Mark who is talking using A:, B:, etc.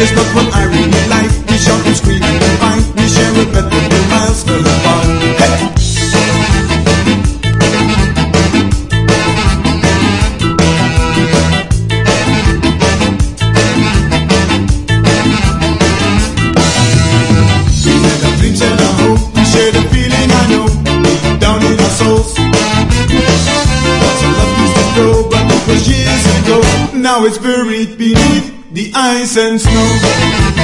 A: There's not one I really like. We shout and scream and fight. We share a bed with the miles fell apart. Hey! We had our dreams and our hope. We share the feeling I know deep down in our souls. Lots of love used to grow, but it was years ago. Now it's buried beneath the ice and snow.